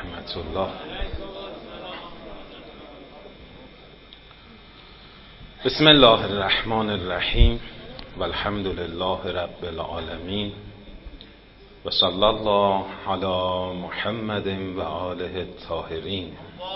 رحمت الله. بسم الله الرحمن الرحیم و الحمد لله رب العالمین و صلی الله علی محمد و آله الطاهرین.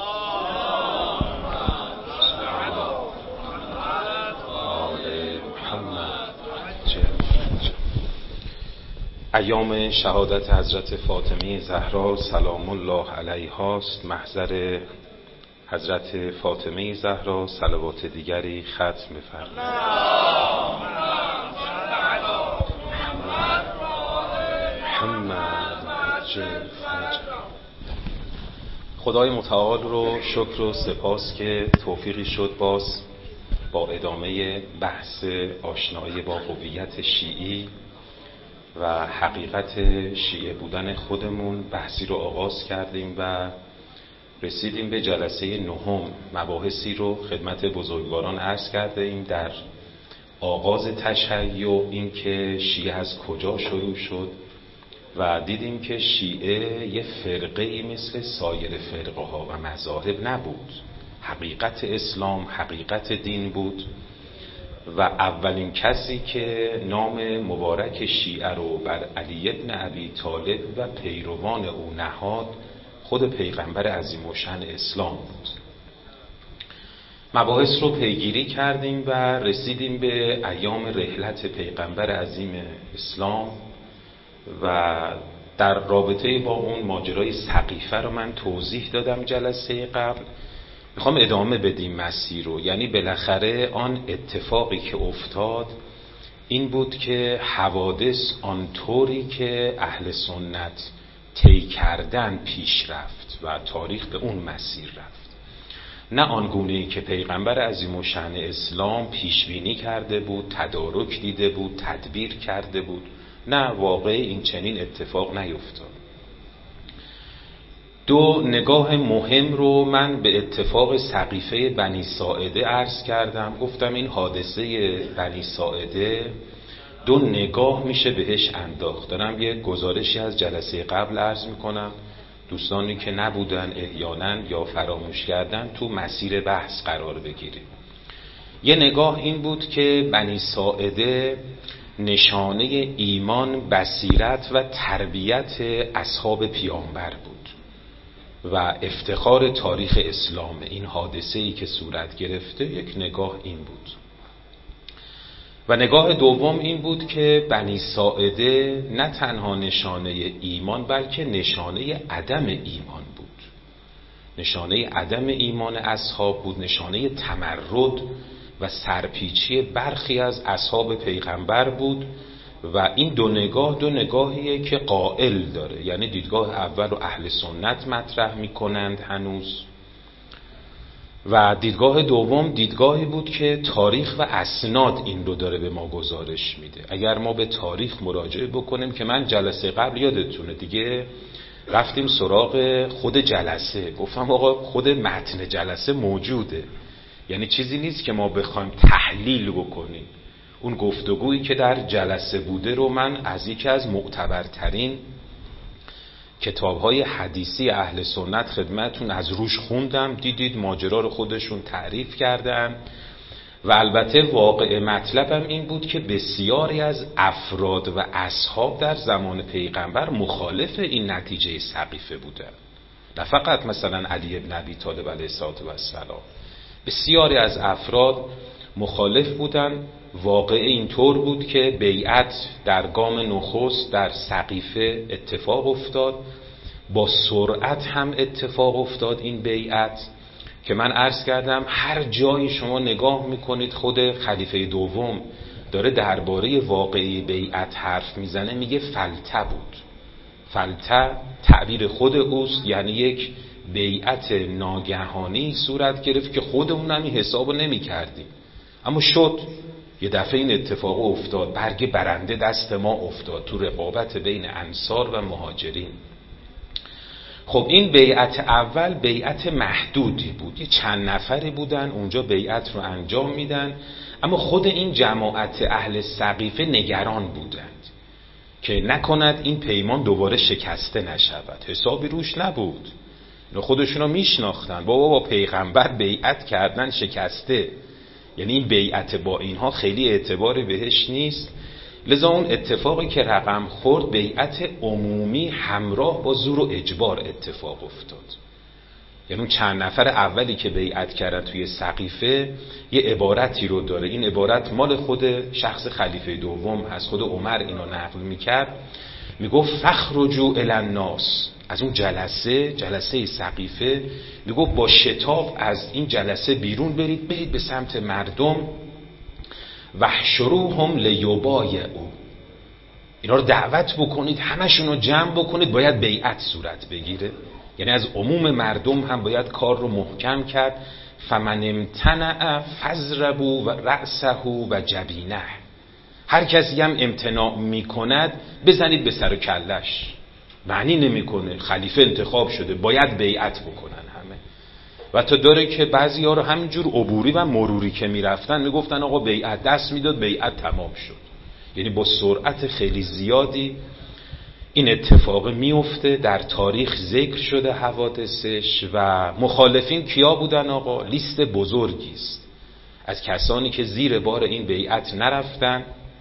ایام شهادت حضرت فاطمه زهرا سلام الله علیها است. محضر حضرت فاطمه زهرا صلوات دیگری ختم بفرمایید. خدای متعال رو شکر و سپاس که توفیقی شد باز با ادامه بحث آشنایی با هویت شیعی و حقیقت شیعه بودن خودمون بحثی رو آغاز کردیم و رسیدیم به جلسه نهم. مباحثی رو خدمت بزرگواران عرض کرده ایم در آغاز تشیع، این که شیعه از کجا شروع شد و دیدیم که شیعه یه فرقه‌ای مثل سایر فرقه ها و مذاهب نبود. حقیقت اسلام حقیقت دین بود و اولین کسی که نام مبارک شیعه رو بر علی ابن ابی طالب و پیروان او نهاد خود پیغمبر عظیم الشأن اسلام بود. مباحث رو پیگیری کردیم و رسیدیم به ایام رحلت پیغمبر عظیم اسلام و در رابطه با اون ماجرای سقیفه رو من توضیح دادم جلسه قبل. میخوام ادامه بدیم مسیر رو. یعنی بالاخره آن اتفاقی که افتاد این بود که حوادث آنطوری که اهل سنت طی کردن پیش رفت و تاریخ به اون مسیر رفت، نه آنگونه‌ای که پیغمبر عظیم الشأن اسلام پیش بینی کرده بود، تدارک دیده بود، تدبیر کرده بود. نه، واقعی این چنین اتفاق نیفتاد. دو نگاه مهم رو من به اتفاق سقیفه بنی ساعده عرض کردم. گفتم این حادثه بنی ساعده دو نگاه میشه بهش انداخت. دارم یه گزارشی از جلسه قبل عرض میکنم، دوستانی که نبودن احیانا یا فراموش کردن تو مسیر بحث قرار بگیریم. یه نگاه این بود که بنی ساعده نشانه ایمان، بصیرت و تربیت اصحاب پیامبر بود و افتخار تاریخ اسلام. این حادثه‌ای که صورت گرفته یک نگاه این بود. و نگاه دوم این بود که بنی ساعده نه تنها نشانه ایمان بلکه نشانه عدم ایمان بود. نشانه عدم ایمان اصحاب بود، نشانه تمرد و سرپیچی برخی از اصحاب پیغمبر بود. و این دو نگاهیه که قائل داره. یعنی دیدگاه اول رو اهل سنت مطرح میکنند هنوز و دیدگاه دوم دیدگاهی بود که تاریخ و اسناد این رو داره به ما گزارش میده. اگر ما به تاریخ مراجعه بکنیم که من جلسه قبل یادتونه دیگه رفتیم سراغ خود جلسه، گفتم آقا خود متن جلسه موجوده، یعنی چیزی نیست که ما بخوایم تحلیل بکنیم. اون گفتگویی که در جلسه بوده رو من از یکی از معتبرترین کتاب‌های حدیثی اهل سنت خدمتون از روش خوندم. دیدید ماجرا رو خودشون تعریف کردن و البته واقع مطلبم این بود که بسیاری از افراد و اصحاب در زمان پیغمبر مخالف این نتیجه سقیفه بودن. نه فقط مثلا علی ابن ابی طالب علیه السلام، بسیاری از افراد مخالف بودن. واقع اینطور بود که بیعت در گام نخست در سقیفه اتفاق افتاد، با سرعت هم اتفاق افتاد این بیعت که من عرض کردم هر جایی شما نگاه میکنید خود خلیفه دوم داره درباره واقعی بیعت حرف میزنه، میگه فلته بود. فلته تعبیر خود اوست، یعنی یک بیعت ناگهانی صورت گرفت که خودمون هم این حسابو نمی کردیم، اما شد. یه دفعه این اتفاق افتاد، برگ برنده دست ما افتاد تو رقابت بین انصار و مهاجرین. خب این بیعت اول بیعت محدودی بود، یه چند نفری بودن اونجا بیعت رو انجام میدن، اما خود این جماعت اهل سقیفه نگران بودند که نکند این پیمان دوباره شکسته نشود. حسابی روش نبود. خودشونو میشناختن، با پیغمبر بیعت کردن شکسته، یعنی این بیعت با اینها خیلی اعتبار بهش نیست. لذا اون اتفاقی که رقم خورد بیعت عمومی همراه با زور و اجبار اتفاق افتاد. یعنی اون چند نفر اولی که بیعت کردن توی سقیفه یه عبارتی رو داره، این عبارت مال خود شخص خلیفه دوم از خود عمر اینو نقل میکرد، میگفت فخرجوا الی الناس، از اون جلسه سقیفه میگفت با شتاب از این جلسه بیرون برید به سمت مردم، وحشروهم لیبایعوا، اینا رو دعوت بکنید، همشون رو جمع بکنید، باید بیعت صورت بگیره. یعنی از عموم مردم هم باید کار رو محکم کرد. فمن امتنع فضربوا رأسه و جبینه، هر کسی هم امتناع میکند بزنید به سر و کلش. معنی نمیکنه، خلیفه انتخاب شده باید بیعت بکنن همه. و تا داره که بعضی ها رو همینجور عبوری و مروری که میرفتن میگفتن آقا بیعت، دست میداد بیعت تمام شد. یعنی با سرعت خیلی زیادی این اتفاق میفته، در تاریخ ذکر شده حوادثش. و مخالفین کیا بودن آقا؟ لیست بزرگی است از کسانی که زیر بار این بیعت نرفتن،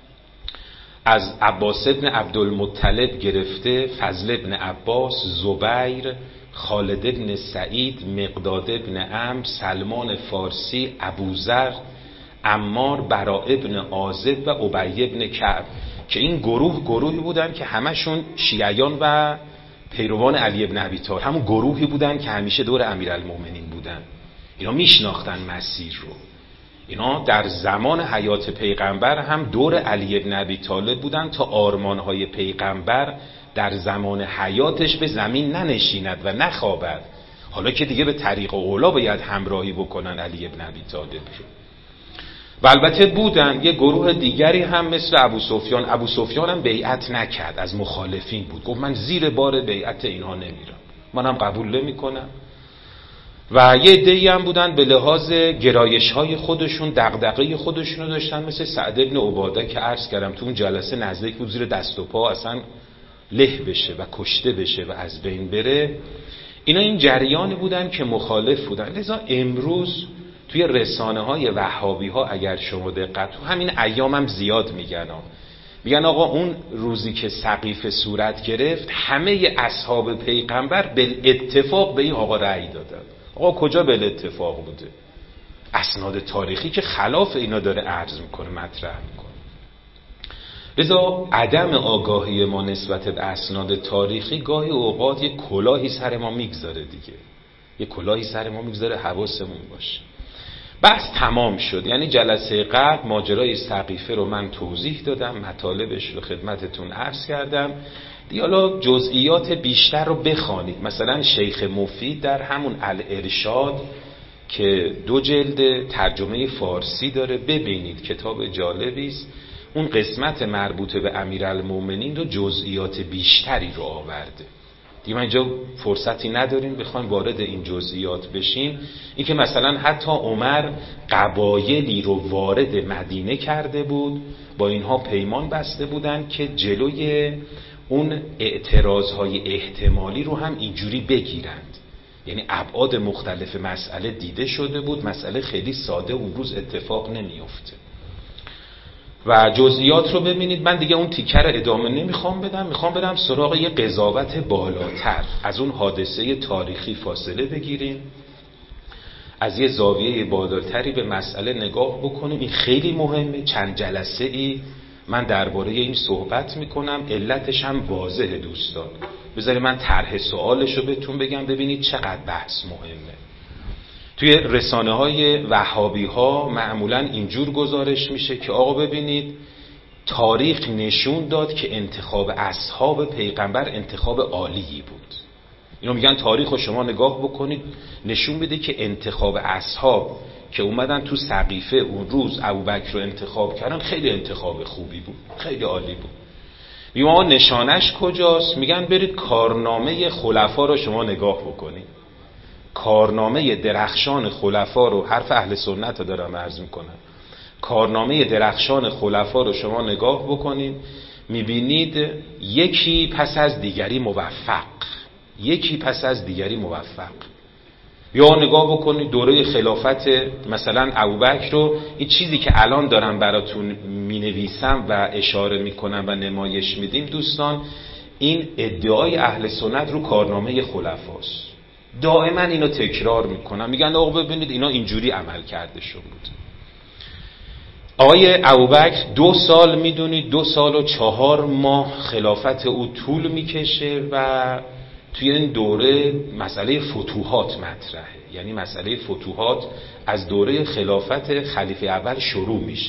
از عباس ابن عبدالمطلب گرفته، فضل ابن عباس، زبیر، خالد ابن سعید، مقداد ابن عمرو، سلمان فارسی، ابوذر، عمار، براء ابن عازب و ابی ابن کعب، که این گروهی بودن که همشون شیعیان و پیروان علی ابن ابی طالب، همون گروهی بودن که همیشه دور امیرالمومنین بودن. اینا میشناختن مسیر رو، اینا در زمان حیات پیغمبر هم دور علی ابن ابی طالب بودن تا آرمانهای پیغمبر در زمان حیاتش به زمین ننشیند و نخوابد. حالا که دیگه به طریق اولا باید همراهی بکنن علی ابن ابی طالب رو. و البته بودن یه گروه دیگری هم مثل ابو سفیان هم بیعت نکرد، از مخالفین بود، گفت من زیر بار بیعت اینها نمیرم، منم قبول نمیکنم. و یه عده‌ای هم بودن به لحاظ گرایش‌های خودشون دغدغه خودشونو داشتن، مثل سعد ابن عباده که عرض کردم تو اون جلسه نزدیک بود زیر دست و پا اصلا له بشه و کشته بشه و از بین بره. اینا این جریانی بودن که مخالف بودن. لذا امروز توی رسانه‌های وهابی‌ها اگر شما دقت، تو همین ایام هم زیاد میگن آقا اون روزی که سقیفه صورت گرفت همه اصحاب پیغمبر بالاتفاق به این آقا رأی دادن. آقا کجا بالاتفاق بوده؟ اسناد تاریخی که خلاف اینا داره عرض میکنه، مطرح میکنه. لذا عدم آگاهی ما نسبت به اسناد تاریخی گاهی اوقات یک کلاهی سر ما میگذاره دیگه، یک کلاهی سر ما میگذاره، حواسمون باشه. بحث تمام شد. یعنی جلسه قبل ماجرای سقیفه رو من توضیح دادم، مطالبش رو خدمتتون عرض کردم. دیگه حالا جزئیات بیشتر رو بخوانید، مثلا شیخ مفید در همون الارشاد که 2 جلد ترجمه فارسی داره، ببینید کتاب جالبی است. اون قسمت مربوط به امیرالمومنین رو جزئیات بیشتری رو آورده. دیگه من اینجا فرصتی نداریم بخوایم وارد این جزئیات بشیم. این که مثلا حتی عمر قبایلی رو وارد مدینه کرده بود، با اینها پیمان بسته بودن که جلوی اون اعتراضهای احتمالی رو هم اینجوری بگیرند. یعنی ابعاد مختلف مسئله دیده شده بود، مسئله خیلی ساده اون روز اتفاق نمیفته. و جزئیات رو ببینید. من دیگه اون تیکه رو ادامه نمیخوام بدم، میخوام برم سراغ یه قضاوت بالاتر، از اون حادثه تاریخی فاصله بگیریم، از یه زاویه بالاتری به مسئله نگاه بکنیم. این خیلی مهمه. چند جلسه ای من درباره این صحبت میکنم، علتش هم واضحه دوستان. بذارید من طرح سوالش رو بهتون بگم ببینید چقدر بحث مهمه. توی رسانه های وهابی ها معمولا اینجور گزارش میشه که آقا ببینید تاریخ نشون داد که انتخاب اصحاب پیغمبر انتخاب عالیی بود. اینو میگن تاریخ رو شما نگاه بکنید نشون بده که انتخاب اصحاب که اومدن تو سقیفه اون روز ابوبکر رو انتخاب کردن خیلی انتخاب خوبی بود، خیلی عالی بود. میگن آقا نشانش کجاست؟ میگن برید کارنامه خلفا رو شما نگاه بکنید. کارنامه درخشان خلفا رو، حرف اهل سنت رو دارم عرض میکنم، کارنامه درخشان خلفا رو شما نگاه بکنید، میبینید یکی پس از دیگری موفق. یکی پس از دیگری موفق. یا نگاه بکنید دوره خلافت مثلا ابوبکر رو، این چیزی که الان دارم براتون مینویسم و اشاره میکنم و نمایش میدیم دوستان، این ادعای اهل سنت رو کارنامه خلفاست. دائما اینو تکرار میکنم، میگن آقا ببینید اینا اینجوری عمل کرده شده بود. آقای ابوبکر 2 سال میدونید 2 سال و 4 ماه خلافت او طول میکشه و توی این دوره مسئله فتوحات مطرحه. یعنی مسئله فتوحات از دوره خلافت خلیفه اول شروع میشه.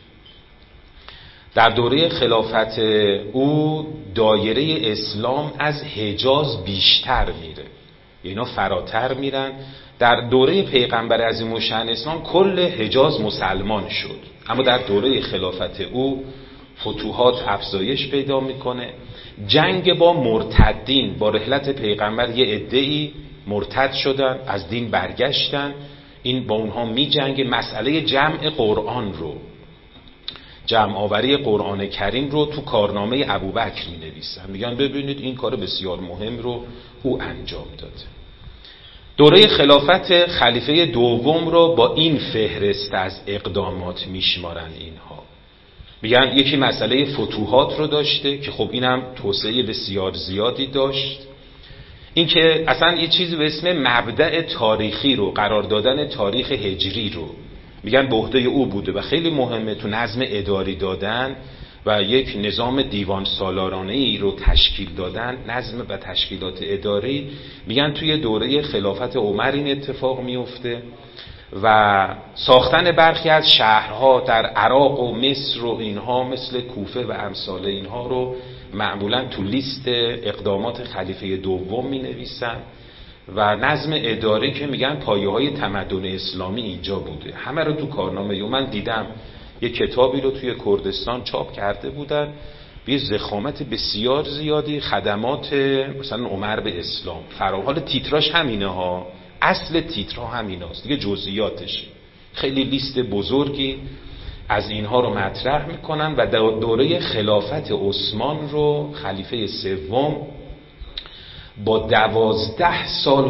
در دوره خلافت او دایره اسلام از حجاز بیشتر میره، اینا فراتر میرن. در دوره پیغمبر عظیم الشأن اسلام کل حجاز مسلمان شد، اما در دوره خلافت او فتوحات افزایش پیدا میکنه. جنگ با مرتدین، با رحلت پیغمبر یه عده‌ای مرتد شدن، از دین برگشتن، این با اونها می جنگه. مسئله جمع قرآن رو، جمع آوری قرآن کریم رو تو کارنامه ابوبکر می نویسن، میگن ببینید این کار بسیار مهم رو او انجام داده. دوره خلافت خلیفه دوم رو با این فهرست از اقدامات میشمارن اینها. میگن یکی مسئله فتوحات رو داشته که خب اینم توسعه بسیار زیادی داشت. این که اصلا یه چیزی به اسم مبدأ تاریخی رو، قرار دادن تاریخ هجری رو میگن به عهده او بوده و خیلی مهمه تو نظم اداری دادن و یک نظام دیوان سالارانه ای رو تشکیل دادن، نظم و تشکیلات اداری. میگن توی دوره خلافت عمر این اتفاق میفته و ساختن برخی از شهرها در عراق و مصر و اینها مثل کوفه و امثال اینها رو معمولا تو لیست اقدامات خلیفه دوم می نویسن و نظم اداری که میگن پایه های تمدن اسلامی اینجا بوده، همه رو تو کارنامه. من دیدم یه کتابی رو توی کردستان چاپ کرده بودن به ضخامت بسیار زیادی، خدمات مثلا عمر به اسلام. حال تیتراش همینه ها، اصل تیترها همین هاست دیگه، جزئیاتش خیلی لیست بزرگی از اینها رو مطرح میکنن. و دوره خلافت عثمان رو خلیفه سوم با 12 سال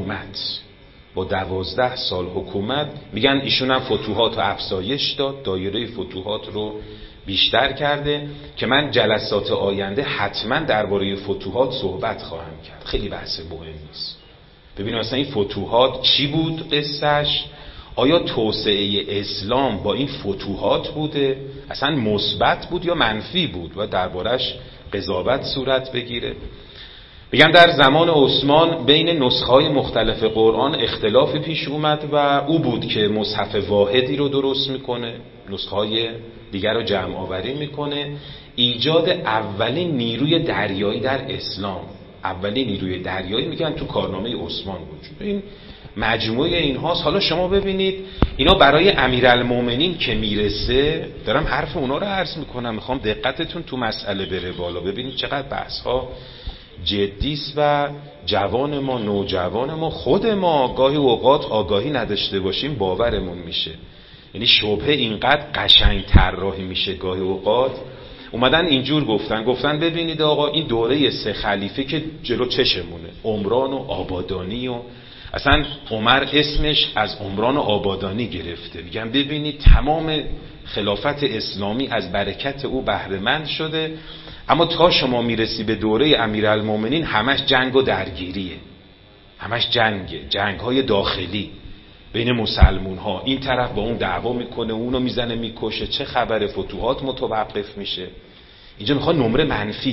حکومت میگن ایشون هم فتوحات رو افزایش داد، دایره فتوحات رو بیشتر کرده که من جلسات آینده حتما درباره فتوحات صحبت خواهم کرد، خیلی بحث مهمی است. ببینید اصلا این فتوحات چی بود قصهش، آیا توسعه اسلام با این فتوحات بوده، اصلا مثبت بود یا منفی بود و دربارش قضاوت صورت بگیره. بگم در زمان عثمان بین نسخه‌های مختلف قرآن اختلاف پیش اومد و او بود که مصحف واحدی رو درست میکنه، نسخه‌های دیگر رو جمع آوری میکنه. ایجاد اولین نیروی دریایی در اسلام، اولین نیروی دریایی میگن تو کارنامه عثمان وجود. این مجموعه اینهاست. حالا شما ببینید اینا برای امیرالمومنین که میرسه، دارم حرف اونا رو عرض میکنم، میخوام دقتتون تو مسئله بره بالا. ببینید چقدر بحث ها جدیست و جوان ما، نوجوان ما، خود ما گاهی اوقات آگاهی نداشته باشیم باورمون میشه. یعنی شبهه اینقدر قشنگ طراحی میشه گاهی اوقات. اومدن اینجور گفتن ببینید آقا این دوره 3 خلیفه که جلو چشمونه، عمران و آبادانی، و اصلا عمر اسمش از عمران و آبادانی گرفته. میگم ببینید تمام خلافت اسلامی از برکت او بهره مند شده، اما تا شما میرسی به دوره امیرالمومنین همش جنگ و درگیریه، همش جنگ‌های داخلی بین مسلمون ها، این طرف با اون دعوا میکنه، اونو میزنه میکشه، چه خبره، فتوحات متوقف میشه. اینجا میخواد نمره منفی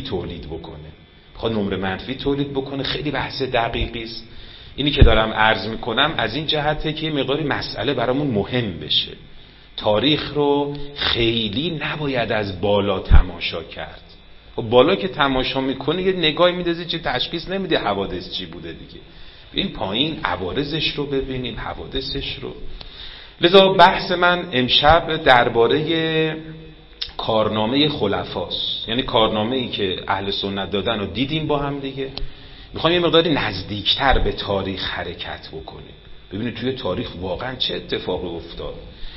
تولید بکنه، خیلی بحث دقیقی است. اینی که دارم عرض میکنم از این جهته که مقداری مسئله برامون مهم بشه. تاریخ رو خیلی نباید از بالا تماشا کرد. خب بالا که تماشا میکنه یه نگاهی میندازی چه تشخیص نمیده حوادث چی بوده دیگه. این پایین عوارضش رو ببینیم، حوادثش رو. لذا بحث من امشب درباره کارنامه خلفاست، یعنی کارنامه‌ای که اهل سنت دادن رو دیدیم با هم دیگه. میخوایم یه مقداری نزدیکتر به تاریخ حرکت بکنیم، ببینید توی تاریخ واقعا چه اتفاقی افتاد.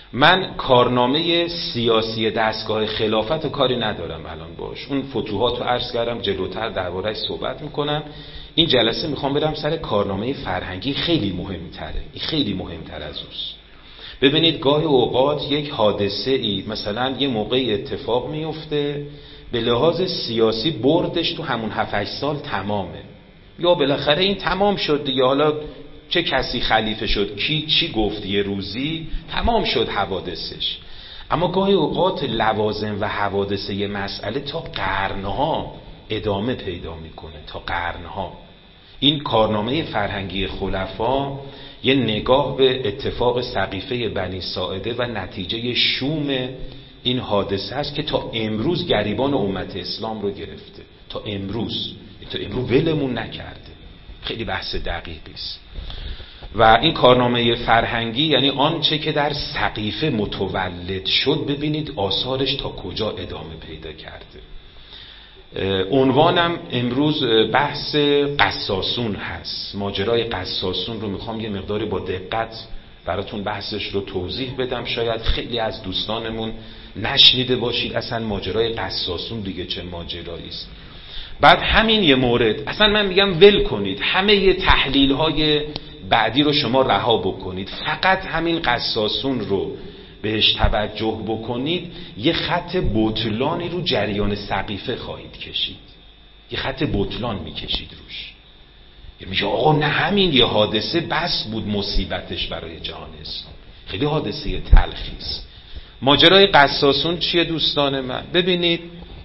من کارنامه سیاسی دستگاه خلافت و کاری ندارم الان باش، اون فتوحات رو عرض کردم، جلوتر درباره‌اش صحبت میکنم. این جلسه میخوام برم سر کارنامه فرهنگی، خیلی مهمتره، این خیلی مهمتر از اوست. ببینید گاهی اوقات یک حادثه ای مثلا یه موقعی اتفاق میفته، به لحاظ سیاسی بردش تو همون 7-8 سال تمامه، یا بالاخره این تمام شد دیگه، حالا چه کسی خلیفه شد، کی چی گفت، یه روزی تمام شد حوادثش. اما گاهی اوقات لوازم و حوادث یه مسئله تا قرنها ادامه پیدا میکنه، تا قرنها. این کارنامه فرهنگی خلفا یه نگاه به اتفاق سقیفه بنی ساعده و نتیجه شوم این حادثه است که تا امروز گریبان امت اسلام رو گرفته، تا امروز ولمون نکرده. خیلی بحث دقیقی است. و این کارنامه فرهنگی یعنی آنچه که در سقیفه متولد شد، ببینید آثارش تا کجا ادامه پیدا کرده. عنوانم امروز بحث قصاصون هست. ماجرای قصاصون رو میخوام یه مقداری با دقت براتون بحثش رو توضیح بدم. شاید خیلی از دوستانمون نشنیده باشید اصلا ماجرای قصاصون دیگه چه ماجرایی است. بعد همین یه مورد، اصلا من میگم ول کنید، همه تحلیل های بعدی رو شما رها بکنید، فقط همین قصاصون رو بهش توجه بکنید، یه خط بطلانی رو جریان سقیفه خواهید کشید، یه خط بطلان میکشید روش. میگه آقا نه همین یه حادثه بس بود مصیبتش برای جهان اسلام، خیلی حادثه تلخی است. ماجرای قصاصون چیه دوستان من؟ ببینید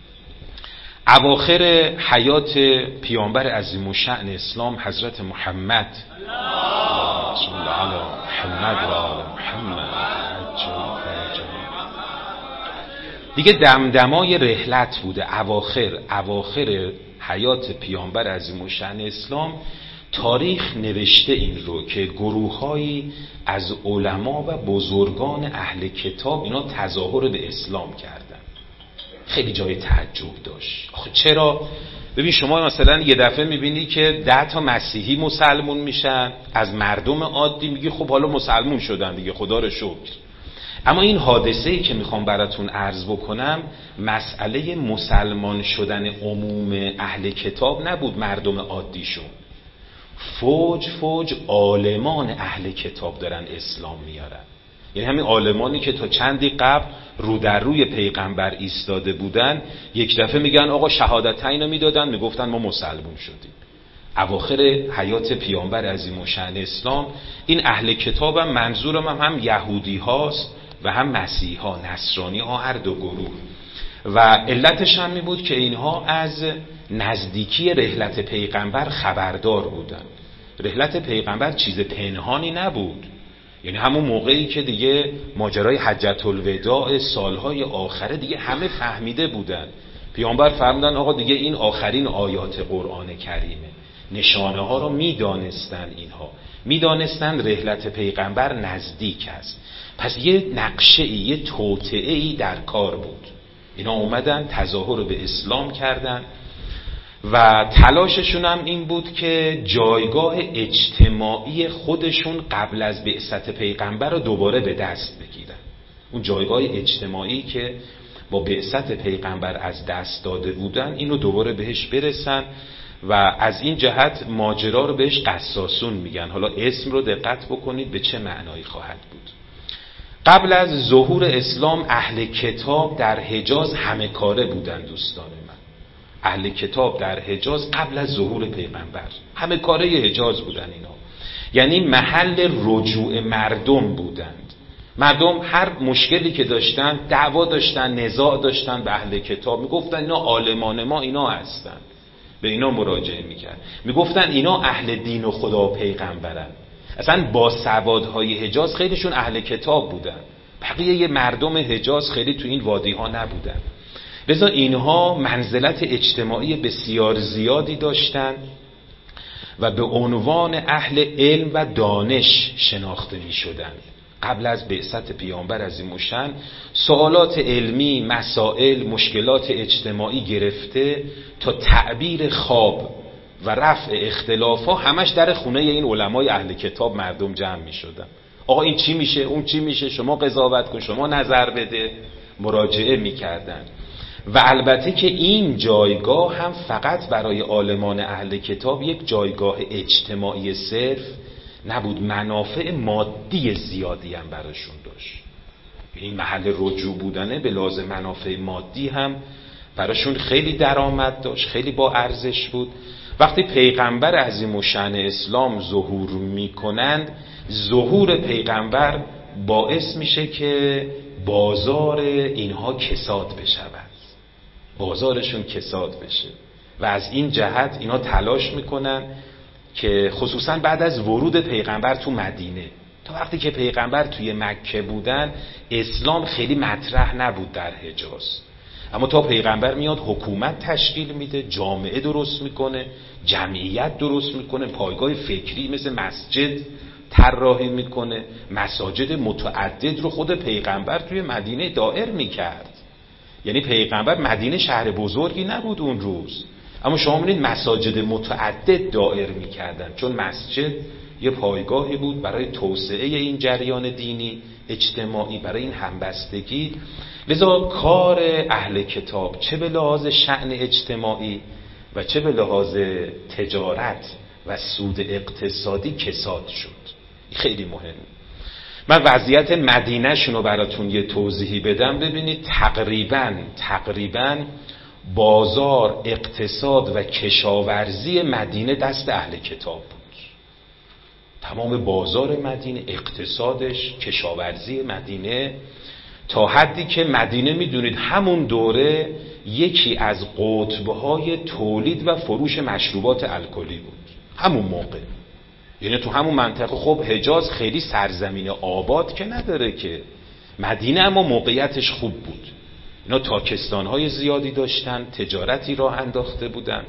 اواخر حیات پیامبر عظیم الشأن اسلام حضرت محمد صلی الله علی محمد و آل محمد دیگه دمدمای رحلت بوده. اواخر حیات پیامبر عظیم الشأن اسلام تاریخ نوشته این رو که گروه‌هایی از علما و بزرگان اهل کتاب اینا تظاهر به اسلام کردن. خیلی جای تعجب داشت. آخه چرا؟ ببین شما مثلا یه دفعه میبینی که 10 تا مسیحی مسلمون میشن، از مردم عادی میگی خب حالا مسلمون شدن دیگه، خدا رو شکر. اما این حادثه‌ای که میخوام براتون عرض بکنم مسئله مسلمان شدن عموم اهل کتاب نبود، مردم عادیشون. فوج عالمان اهل کتاب دارن اسلام میارن. یعنی همین عالمانی که تا چندی قبل رو در روی پیغمبر ایستاده بودن، یک دفعه میگن آقا شهادتین رو میدادن، میگفتن ما مسلمون شدیم. اواخر حیات پیامبر عظیم الشأن اسلام این اهل کتابم منظورم هم یهودی هاست و هم مسیحی ها، نصرانی ها، هر دو گروه. و علتش هم می بود که اینها از نزدیکی رحلت پیغمبر خبردار بودن. رحلت پیغمبر چیز پنهانی نبود، یعنی همون موقعی که دیگه ماجرای حجة الوداع سالهای آخره دیگه همه فهمیده بودن. پیامبر فرمودن آقا دیگه این آخرین آیات قرآن کریمه. نشانه ها رو میدانستن، اینها میدانستن رحلت پیغمبر نزدیک است. پس یه نقشه ای، یه توطئه ای در کار بود. اینا اومدن تظاهر به اسلام کردن و تلاششون هم این بود که جایگاه اجتماعی خودشون قبل از بعثت پیغمبر رو دوباره به دست بگیرن. اون جایگاه اجتماعی که با بعثت پیغمبر از دست داده بودن اینو دوباره بهش برسن و از این جهت ماجرا رو بهش قصاصون میگن. حالا اسم رو دقت بکنید به چه معنایی خواهد بود. قبل از ظهور اسلام اهل کتاب در حجاز همه کاره بودن دوستان من. اهل کتاب در حجاز قبل از ظهور پیغمبر همه کاره حجاز بودن اینا، یعنی محل رجوع مردم بودند. مردم هر مشکلی که داشتن، دعوا داشتن، نزاع داشتن، به اهل کتاب میگفتن اینا عالمان ما اینا هستن، به اینا مراجعه میکرد، میگفتن اینا اهل دین و خدا و پیغمبرن. اصلا با سوادهای حجاز خیلیشون اهل کتاب بودن، بقیه مردم حجاز خیلی تو این وادی ها نبودن. لذا اینها منزلت اجتماعی بسیار زیادی داشتن و به عنوان اهل علم و دانش شناخته می شدن. قبل از بعثت پیامبر عظیم الشأن سوالات علمی، مسائل، مشکلات اجتماعی گرفته تا تعبیر خواب و رفع اختلاف ها همش در خونه این علمای اهل کتاب مردم جمع می شدن. آقا این چی میشه، اون چی میشه، شما قضاوت کن، شما نظر بده، مراجعه میکردن. و البته که این جایگاه هم فقط برای عالمان اهل کتاب یک جایگاه اجتماعی صرف نبود، منافع مادی زیادی هم براشون داشت. این محل رجوع بودنه به لازم منافع مادی هم براشون خیلی درآمد داشت، خیلی با ارزش بود. وقتی پیغمبر عظیم الشأن اسلام ظهور میکنند، ظهور پیغمبر باعث میشه که بازار اینها کساد بشود، بازارشون کساد بشه و از این جهت اینا تلاش میکنن که خصوصا بعد از ورود پیغمبر تو مدینه، تا وقتی که پیغمبر توی مکه بودن اسلام خیلی مطرح نبود در حجاز، اما تا پیغمبر میاد حکومت تشکیل میده، جامعه درست میکنه، جمعیت درست میکنه، پایگاه فکری مثل مسجد طراحی میکنه، مساجد متعدد رو خود پیغمبر توی مدینه دایر میکرد. یعنی پیغمبر، مدینه شهر بزرگی نبود اون روز، اما شما می‌بینید مساجد متعدد دایر میکردن، چون مسجد یه پایگاهی بود برای توسعه این جریان دینی اجتماعی، برای این همبستگی. لذا کار اهل کتاب چه به لحاظ شأن اجتماعی و چه به لحاظ تجارت و سود اقتصادی کساد شد. خیلی مهمه. من وضعیت مدینه شونو براتون یه توضیحی بدم. ببینید تقریباً بازار، اقتصاد و کشاورزی مدینه دست اهل کتاب بود. تمام بازار مدینه، اقتصادش، کشاورزی مدینه، تا حدی که مدینه میدونید همون دوره یکی از قطب‌های تولید و فروش مشروبات الکلی بود همون موقع. یعنی تو همون منطقه، خب حجاز خیلی سرزمین آباد که نداره که، مدینه اما موقعیتش خوب بود. اینا تاکستان‌های زیادی داشتن، تجارتی راه انداخته بودن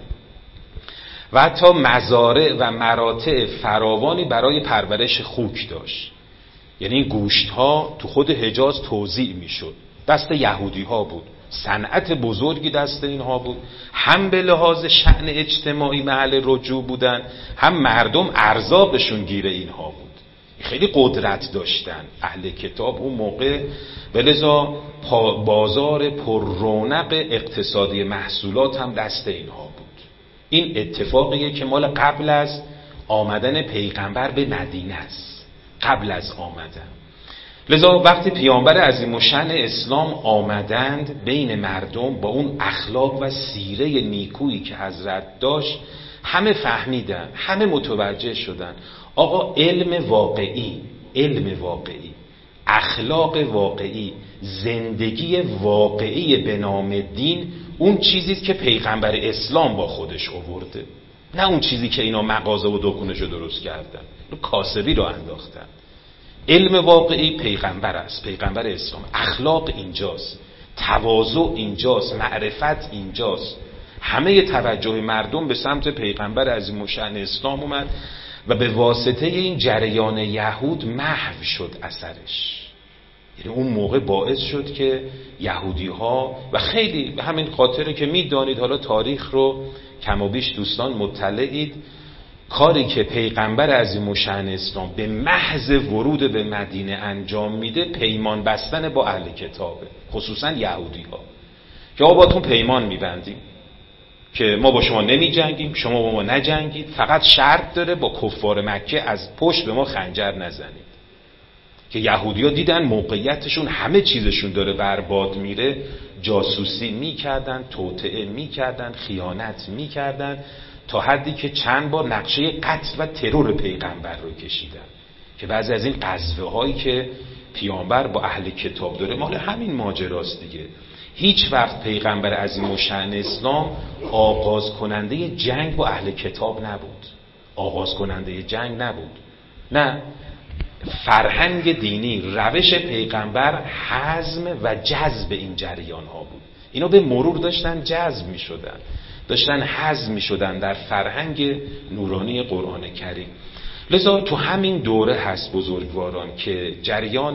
و حتی مزارع و مراتع فراوانی برای پرورش خوک داشت. یعنی این گوشت‌ها تو خود حجاز توزیع میشد، دست یهودی‌ها بود، صنعت بزرگی دست اینها بود. هم به لحاظ شأن اجتماعی محل رجوع بودن، هم مردم ارزاقشون گیر اینها بود. خیلی قدرت داشتن اهل کتاب اون موقع. بلذا بازار پر رونق اقتصادی محصولات هم دست اینها بود. این اتفاقیه که مال قبل از آمدن پیغمبر به مدینه است، قبل از آمدن. لذا وقتی پیامبر عظیم الشأن اسلام آمدند بین مردم با اون اخلاق و سیره نیکویی که حضرت داشت، همه فهمیدن، همه متوجه شدن آقا علم واقعی، اخلاق واقعی، زندگی واقعی به نام دین اون چیزیست که پیغمبر اسلام با خودش آورده، نه اون چیزی که اینا مغازه و دکونشو درست کردن، کاسبی رو انداختن. علم واقعی پیغمبر است، پیغمبر اسلام. اخلاق اینجاست، تواضع اینجاست، معرفت اینجاست. همه توجه مردم به سمت پیغمبر عظیم الشأن اسلام اومد و به واسطه این جریان یهود محو شد اثرش. یعنی اون موقع باعث شد که یهودی ها و خیلی همین خاطره که میدانید، حالا تاریخ رو کم و بیش دوستان مطلعید، کاری که پیغمبر عظیم الشأن اسلام به محض ورود به مدینه انجام میده پیمان بستن با اهل کتابه، خصوصا یهودی ها، که ما باتون پیمان میبندیم که ما با شما نمی جنگیم، شما با ما نجنگید، فقط شرط داره با کفار مکه از پشت به ما خنجر نزنید. که یهودی ها دیدن موقعیتشون همه چیزشون داره برباد میره، جاسوسی میکردن، توطئه میکردن، خیانت میکردن، تا حدی که چند بار نقشه قتل و ترور پیغمبر رو کشیدن. که بعضی از این غزوه هایی که پیامبر با اهل کتاب داره مال همین ماجراست دیگه. هیچ وقت پیغمبر عظیم الشأن اسلام آغاز کننده جنگ با اهل کتاب نبود، آغاز کننده جنگ نبود، نه. فرهنگ دینی، روش پیغمبر حزم و جذب این جریان ها بود. اینا به مرور داشتن جذب می شدن، داشتن حزم می شدن در فرهنگ نورانی قرآن کریم. لذا تو همین دوره هست بزرگواران که جریان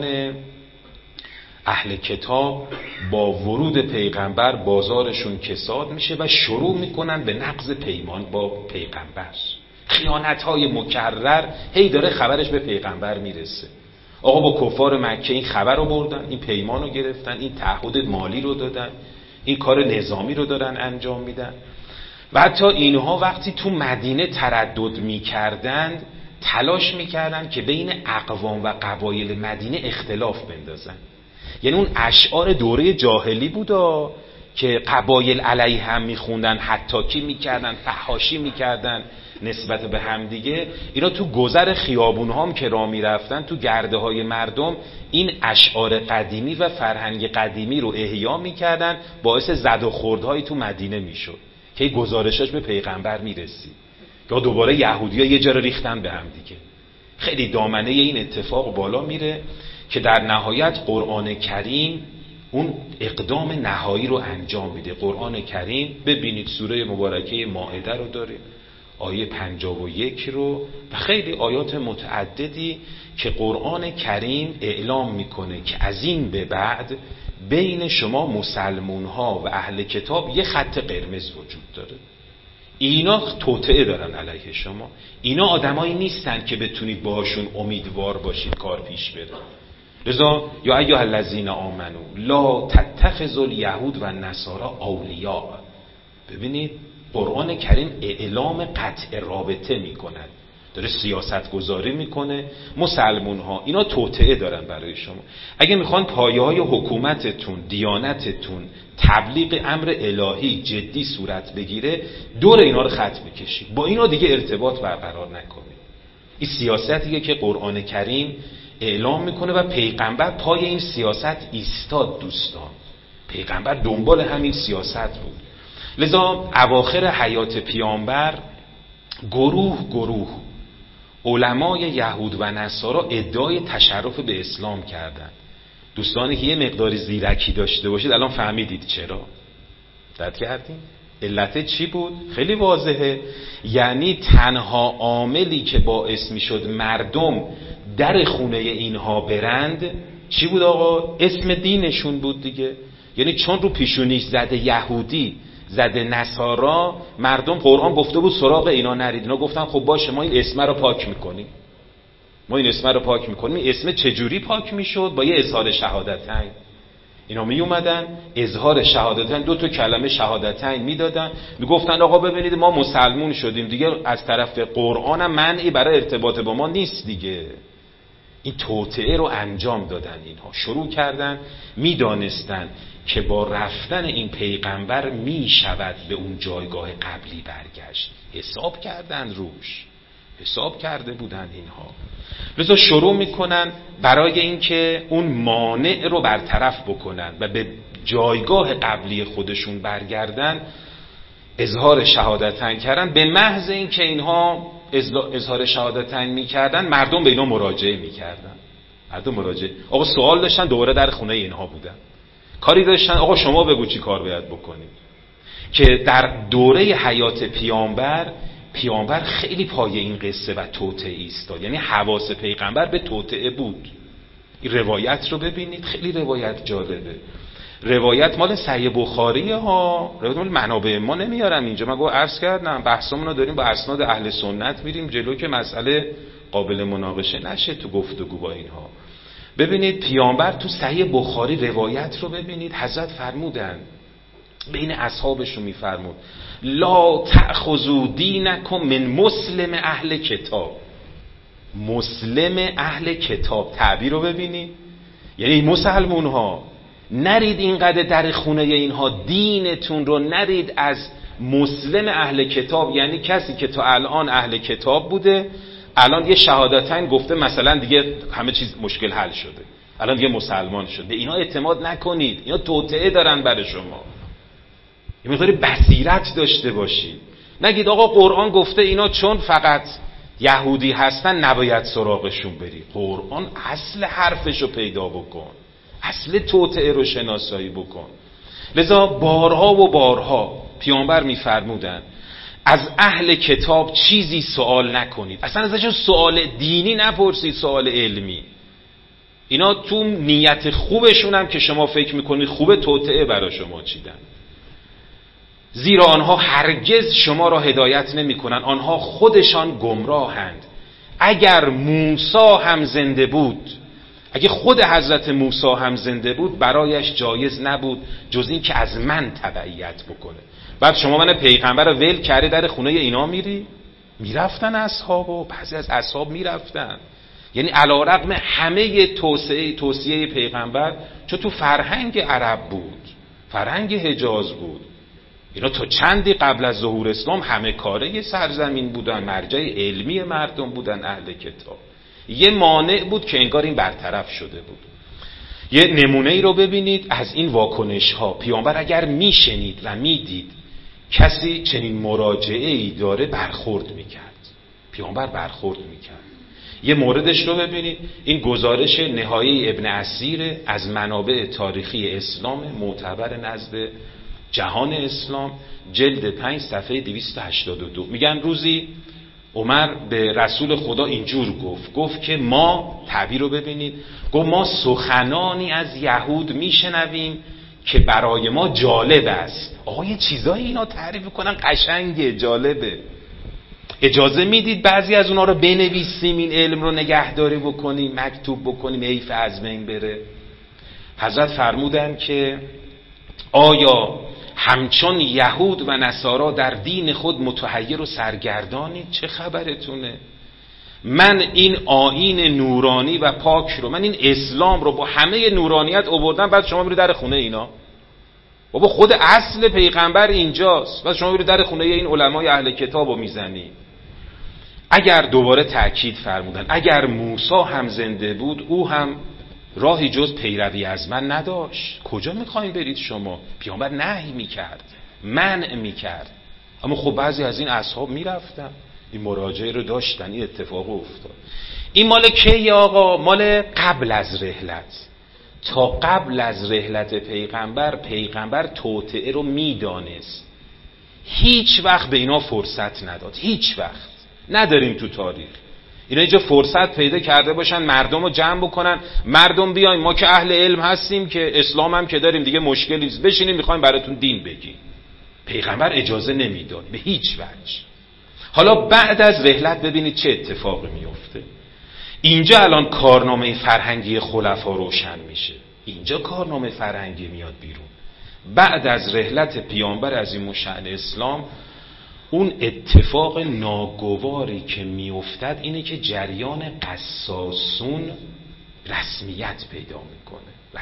اهل کتاب با ورود پیغمبر بازارشون کساد میشه و شروع میکنن به نقض پیمان با پیغمبر. خیانت‌های مکرر هی داره خبرش به پیغمبر میرسه. آقا با کفار مکه این خبر رو بردن، این پیمان رو گرفتن، این تعهد مالی رو دادن، این کار نظامی رو دارن انجام میدن. و حتی اینها وقتی تو مدینه تردد میکردند تلاش میکردن که بین اقوام و قبایل مدینه اختلاف بندازن. یعنی اون اشعار دوره جاهلی بودا که قبایل علیه هم میخوندن، حتاکی میکردن، فحاشی میکردن نسبت به همدیگه. اینا تو گذر خیابون هم که راه میرفتن، تو گرده های مردم این اشعار قدیمی و فرهنگ قدیمی رو احیا میکردن، باعث زد و خوردهای تو مدینه میشد که گزارشاش به پیغمبر میرسید یا دوباره یهودی‌ها یه جا ریختن به هم دیگه. خیلی دامنه این اتفاق بالا میره که در نهایت قرآن کریم اون اقدام نهایی رو انجام میده. قرآن کریم ببینید سوره مبارکه مائده رو داره، آیه 51 رو و خیلی آیات متعددی که قرآن کریم اعلام میکنه که از این به بعد بین شما مسلمون ها و اهل کتاب یه خط قرمز وجود داره. اینا توطئه دارن علیه شما، اینا آدمایی نیستن که بتونید باهاشون امیدوار باشید کار پیش بره. لذا یا ایها الذین آمنو لا تتخذوا الیهود و النصارى اولیاء. ببینید قرآن کریم اعلام قطع رابطه میکند، داره سیاست گذاری میکنه. مسلمون ها اینا توطئه دارن برای شما. اگه میخوان پایه های حکومتتون، دیانتتون، تبلیغ امر الهی جدی صورت بگیره، دور اینا رو خط بکشید، با اینا دیگه ارتباط برقرار نکنید. این سیاستیه که قرآن کریم اعلام میکنه و پیغمبر پای این سیاست ایستاد. دوستان پیغمبر دنبال همین سیاست بود. لذا اواخر حیات پیامبر گروه علمای یهود و نصارا ادعای تشرف به اسلام کردند. دوستانی که یه مقداری زیرکی داشته باشید الان فهمیدید چرا. دقت کردین؟ علت چی بود؟ خیلی واضحه. یعنی تنها عاملی که باعث میشد مردم در خونه اینها برند چی بود آقا؟ اسم دینشون بود دیگه. یعنی چون رو پیشونیش زده یهودی، زده نصارا، مردم قرآن گفته بود سراغ اینا نرید. اینا گفتن خب باشه ما این اسم رو پاک میکنیم. این اسم چجوری پاک میشد؟ با یه اظهار شهادتین. اینا می اومدن اظهار شهادتین، 2 کلمه شهادتین میدادن، میگفتن آقا ببینید ما مسلمون شدیم دیگه، از طرف قرآن هم منعی برای ارتباط با ما نیست دیگه. این توطئه رو انجام دادن. اینها شروع کردن، میدانستن که با رفتن این پیغمبر میشود به اون جایگاه قبلی برگشت. حساب کردن روش، حساب کرده بودن اینها. لذا شروع میکنن برای اینکه اون مانع رو برطرف بکنن و به جایگاه قبلی خودشون برگردن، اظهار شهادتین کردن. به محض اینکه اینها اظهار شهادتین میکردن، مردم به اینا مراجعه میکردن. آقا سوال داشتن، دوباره در خونه اینها بودن، کاری داشتن، آقا شما بگو چی کار باید بکنیم. که در دوره حیات پیامبر خیلی پای این قصه و توطئه ایستاد. یعنی حواس پیغمبر به توطئه بود. این روایت رو ببینید، خیلی روایت جالبه. روایت مال صحیح بخاری ها، روایت مال منابع ما نمیارم اینجا. من عرض کردم بحثمون رو داریم با اسناد اهل سنت میریم جلو که مسئله قابل مناقشه نشه تو گفتگو با اینها. ببینید پیامبر تو صحیح بخاری روایت رو ببینید، حضرت فرمودن بین اصحابشون میفرمود لا تأخذوا دینکم من مسلم اهل کتاب. مسلم اهل کتاب تعبیر رو ببینید، یعنی مسلمون ها نرید اینقدر در خونه اینها دینتون رو نرید از مسلم اهل کتاب. یعنی کسی که تا الان اهل کتاب بوده، الان یه شهادتین گفته مثلا دیگه همه چیز مشکل حل شده، الان دیگه مسلمان شده. به اینا اعتماد نکنید، اینا توطئه دارن برای شما. یه مقدار بصیرت داشته باشید. نگید آقا قرآن گفته اینا چون فقط یهودی هستن نباید سراغشون بری. قرآن اصل حرفشو پیدا بکن، اصل توطئه رو شناسایی بکن. لذا بارها و بارها پیامبر میفرمودن از اهل کتاب چیزی سوال نکنید، اصلا ازشون سوال دینی نپرسید، سوال علمی. اینا تو نیت خوبشون هم که شما فکر میکنید خوبه، توطئه برای شما چیدن. زیرا آنها هرگز شما را هدایت نمی کنن، آنها خودشان گمراهند. اگر موسی هم زنده بود اگه خود حضرت موسی هم زنده بود برایش جایز نبود جز این که از من تبعیت بکنه. بعد شما من پیغمبر رو ول کردی در خونه اینا میری؟ میرفتن اصحاب و بعضی از اصحاب میرفتن. یعنی علیرغم همه توصیه پیغمبر، چون تو فرهنگ عرب بود، فرهنگ حجاز بود، اینا تا چندی قبل از ظهور اسلام همه کاره سرزمین بودن، مرجع علمی مردم بودن اهل کتاب. یه مانع بود که انگار این برطرف شده بود. یه نمونه ای رو ببینید از این واکنش ها. پیامبر اگر میشنید و میدید کسی چنین مراجعه ای داره برخورد میکرد، پیامبر برخورد میکرد. یه موردش رو ببینید، این گزارش نهایی ابن اسیر از منابع تاریخی اسلام معتبر نزد جهان اسلام، جلد 5 صفحه 282. میگن روزی عمر به رسول خدا اینجور گفت که ما، تعبیر رو ببینید، گفت ما سخنانی از یهود میشنویم که برای ما جالب است. آقا یه چیزایی اینا تعریف کنن قشنگه، جالبه. اجازه میدید بعضی از اونا رو بنویسیم، این علم رو نگهداری بکنیم، مکتوب بکنیم، حیف از بین بره؟ حضرت فرمودن که آیا همچون یهود و نصارا در دین خود متحیر و سرگردانید؟ چه خبرتونه؟ من این آیین نورانی و پاک رو، من این اسلام رو با همه نورانیت آوردم، بعد شما میرید در خونه اینا؟ بابا خود اصل پیغمبر اینجاست، بعد شما میرید در خونه این علمای اهل کتاب رو میزنی. اگر دوباره تأکید فرمودن اگر موسی هم زنده بود او هم راهی جز پیروی از من نداشت. کجا میخواین برید شما؟ پیامبر نهی میکرد، منع میکرد، اما خب بعضی از این اصحاب میرفتن، این مراجعه رو داشتن، این اتفاق افتاد. این مال کی آقا؟ مال قبل از رحلت. تا قبل از رحلت پیغمبر توطئه رو میدانست، هیچ وقت به اینا فرصت نداد، هیچ وقت. نداریم تو تاریخ اینا اینجا فرصت پیدا کرده باشن مردم رو جمع بکنن، مردم بیاین ما که اهل علم هستیم، که اسلام هم که داریم دیگه مشکلی نیست، بشینیم میخوایم براتون دین بگیم. پیغمبر اجازه نمیداد به هیچ وجه. حالا بعد از رحلت ببینید چه اتفاقی میفته. اینجا الان کارنامه فرهنگی خلفا روشن میشه، اینجا کارنامه فرهنگی میاد بیرون. بعد از رحلت پیامبر عظیم الشأن اسلام، اون اتفاق ناگواری که میافتد اینه که جریان قصاصون رسمیت پیدا میکنه.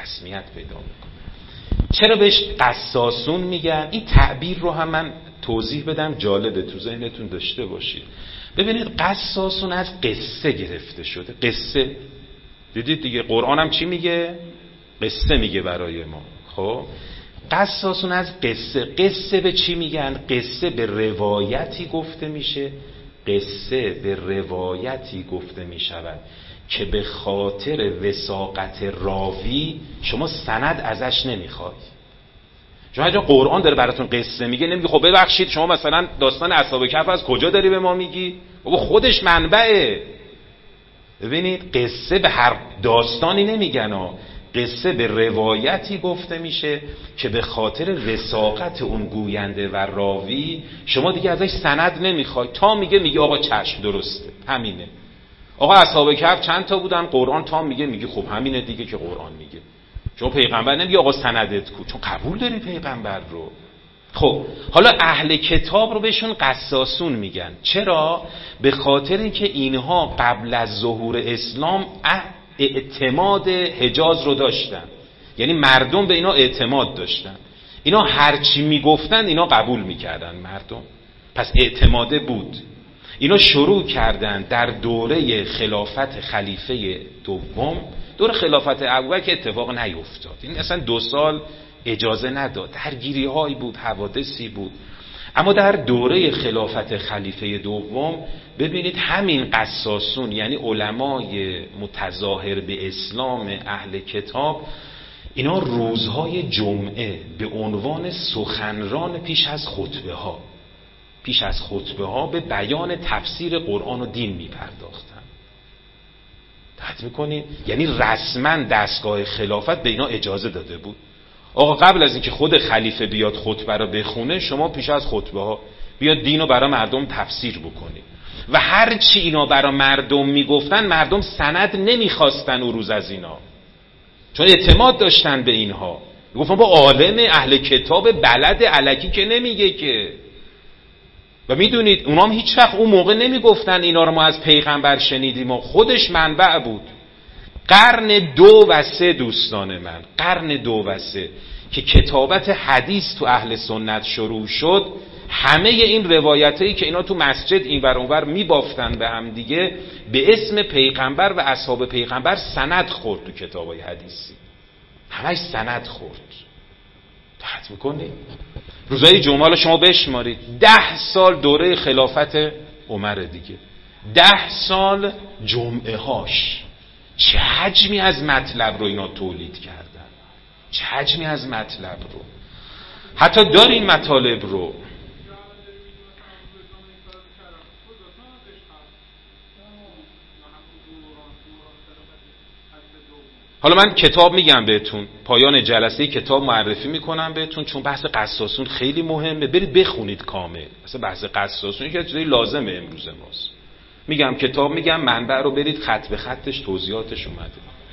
چرا بهش قصاصون میگن؟ این تعبیر رو هم من توضیح بدم، جالبه تو ذهنتون داشته باشید. ببینید قصاصون از قصه گرفته شده. قصه دیدید دیگه، قرآن هم چی میگه؟ قصه میگه برای ما. خب قصاصون از قصه به چی میگن؟ قصه به روایتی گفته میشه، قصه به روایتی گفته میشود که به خاطر وثاقت راوی شما سند ازش نمیخوای. شما اگه قرآن داره براتون قصه میگه، نمیگه خب ببخشید شما مثلا داستان اصحاب کهف از کجا داری به ما میگی؟ بابا خودش منبعه. ببینید قصه به هر داستانی نمیگن ها، قصه به روایتی گفته میشه که به خاطر وثاقت اون گوینده و راوی شما دیگه ازش سند نمیخوای، تا میگه آقا چشم درسته، همینه. آقا اصحاب کهف چند تا بودن؟ قرآن تا میگه خب همینه دیگه که قرآن میگه. شما پیغمبر نمیگه آقا سندت کو، چون قبول داری پیغمبر رو. خب حالا اهل کتاب رو بهشون قصاصون میگن. چرا؟ به خاطر اینکه اینها قبل از ظهور اسلام اعتماد حجاز رو داشتن، یعنی مردم به اینا اعتماد داشتن، اینا هرچی میگفتن اینا قبول میکردن مردم، پس اعتماده بود. اینا شروع کردن در دوره خلافت خلیفه دوم، دوره خلافت ابوبکر اتفاق نیفتاد، این اصلا 2 سال اجازه نداد، درگیری هایی بود، حوادثی بود. اما در دوره خلافت خلیفه دوم ببینید همین قصاصون، یعنی علمای متظاهر به اسلام اهل کتاب، اینا روزهای جمعه به عنوان سخنران پیش از خطبه ها به بیان تفسیر قرآن و دین میپرداختن. دقت میکنید؟ یعنی رسما دستگاه خلافت به اینا اجازه داده بود. آقا قبل از اینکه خود خلیفه بیاد خطبه رو بخونه، شما پیش از خطبه ها بیاد دین رو برای مردم تفسیر بکنید. و هر چی اینا برای مردم میگفتن مردم سند نمیخواستن اون روز از اینا، چون اعتماد داشتن به اینها. گفتم با عالم اهل کتاب بلد الکی که نمیگه که. و میدونید اونا هم هیچ وقت اون موقع نمیگفتن اینا رو ما از پیغمبر شنیدیم، و خودش منبع بود. قرن 2 و 3 دوستان من، قرن 2 و 3 که کتابت حدیث تو اهل سنت شروع شد، همه این روایتایی که اینا تو مسجد این ور اون ور میبافتن به هم دیگه، به اسم پیغمبر و اصحاب پیغمبر سند خورد تو کتابای حدیثی، همش سند خورد. دقت میکنید روزای جمعه شما بشمارید، 10 سال دوره خلافت عمر دیگه، 10 سال جمعه هاش چه حجمی از مطلب رو اینا تولید کردن، چه حجمی از مطلب رو. حتی دارین مطالب رو حالا من کتاب میگم بهتون، پایان جلسه کتاب معرفی میکنم بهتون، چون بحث قصاصون خیلی مهمه، برید بخونید کامل. مثلا بحث قصاصون که چیزی لازمه امروز ماست. میگم کتاب میگم، منبع رو برید خط به خطش توضیحاتش اومده.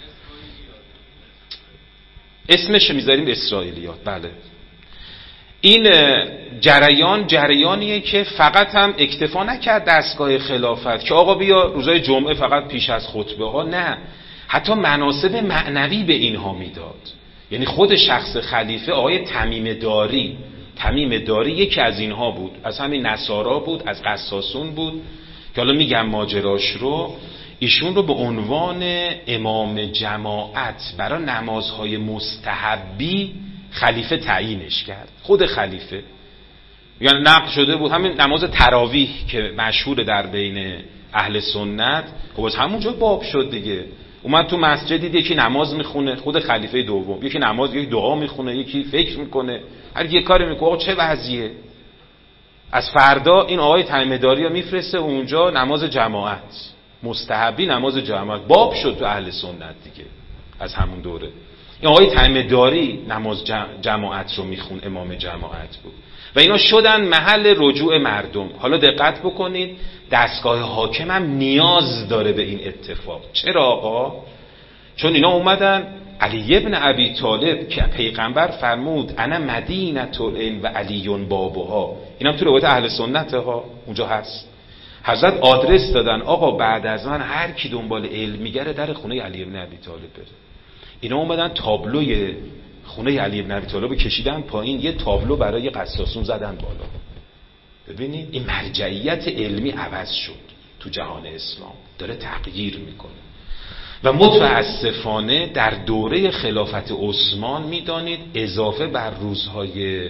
اسمش میذاریم اسرائیلیات. بله این جریانیه که فقط هم اکتفا نکرد دستگاه خلافت که آقا بیا روزای جمعه فقط پیش از خطبه ها، نه، حتی مناسب معنوی به اینها میداد. یعنی خود شخص خلیفه آقای تمیم داری یکی از اینها بود، از همین نصارا بود، از قصاصون بود که حالا میگم ماجراش رو. ایشون رو به عنوان امام جماعت برای نمازهای مستحبی خلیفه تعیینش کرد، خود خلیفه. یعنی نقل شده بود همین نماز تراویح که مشهور در بین اهل سنت، خب از همونجا باب شد دیگه. اومد تو مسجد دید یکی نماز میخونه، خود خلیفه دوم، یکی نماز، یکی دعا میخونه، یکی فکر میکنه، هر یه کاری میکنه. آقا چه وضعیه؟ از فردا این آقای تیمه‌داری رو میفرسته اونجا نماز جماعت مستحبی، نماز جماعت باب شد تو اهل سنت دیگه. از همون دوره این آقای تیمه‌داری نماز جماعت رو میخون، امام جماعت بود و اینا شدن محل رجوع مردم. حالا دقت بکنید، دستگاه حاکم هم نیاز داره به این اتفاق. چرا آقا؟ چون اینا اومدن علی ابن ابی طالب که پیغمبر فرمود انا مدینة العلم و علی بابها، اینا هم تو روایت اهل سنت ها اونجا هست. حضرت آدرس دادن آقا بعد از من هر کی دنبال علم میگره در خونه علی ابن ابی طالب بره. اینا اومدن تابلوی خونه علی ابن ابی طالب کشیدن پایین، یه تابلو برای قصاصون زدن بالا. ببینید این مرجعیت علمی عوض شد تو جهان اسلام، داره تغییر میکنه. و متاسفانه در دوره خلافت عثمان میدانید اضافه بر روزهای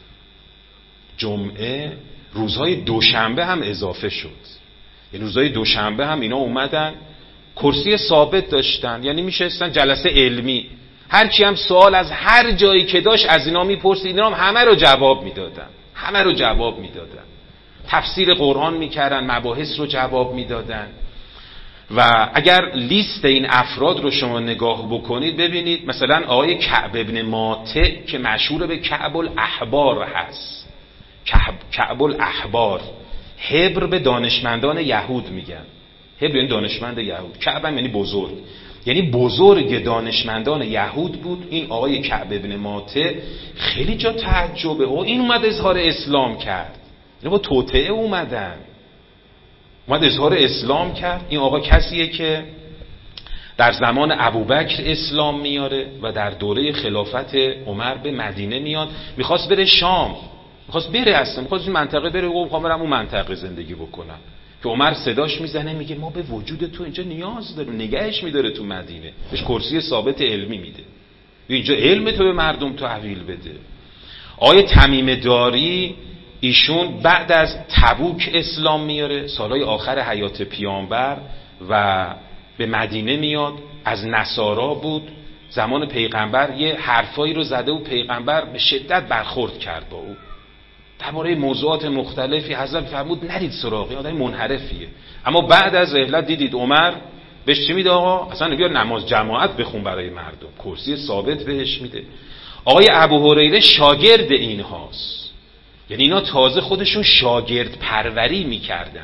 جمعه، روزهای دوشنبه هم اضافه شد. یعنی روزهای دوشنبه هم اینا اومدن کرسی ثابت داشتن، یعنی میشستن جلسه علمی، هر کی هم سوال از هر جایی که داشت از اینا میپرسید، اینا هم همه رو جواب میدادن، تفسیر قرآن میکردن، مباحث رو جواب میدادن. و اگر لیست این افراد رو شما نگاه بکنید ببینید مثلا آقای کعب ابن ماطع که مشهور به کعب الاحبار هست، کعب الاحبار، حبر به دانشمندان یهود میگن، حبر یعنی دانشمند یهود، کعب یعنی بزرگ، یعنی بزرگ دانشمندان یهود بود. این آقای کعب ابن ماطع خیلی جا تعجبه، این اومد اظهار اسلام کرد، اینا با توطئه اومد اظهار اسلام کرد. این آقا کسیه که در زمان ابوبکر اسلام میاره و در دوره خلافت عمر به مدینه میاد، میخواست بره شام، میخواست این منطقه بره، میخوام برم اون منطقه زندگی بکنم، که عمر صداش میزنه میگه ما به وجود تو اینجا نیاز داریم، نگهش میداره تو مدینه، بهش کرسی ثابت علمی میده، اینجا علم تو به مردم تحویل بده. آیه تمیم داری ایشون بعد از تبوک اسلام میاره، سالهای آخر حیات پیامبر، و به مدینه میاد. از نصارا بود، زمان پیغمبر یه حرفایی رو زده و پیغمبر به شدت برخورد کرد با او درباره موضوعات مختلفی. حضرت فرمود نرید سراغی، آدم منحرفیه. اما بعد از رحلت دیدید عمر بهش چی میده؟ آقا اصلا بیا نماز جماعت بخون برای مردم، کرسی ثابت بهش میده. آقای ابو هریره شاگرد این هاست، یعنی اینا تازه خودشون شاگرد پروری میکردن.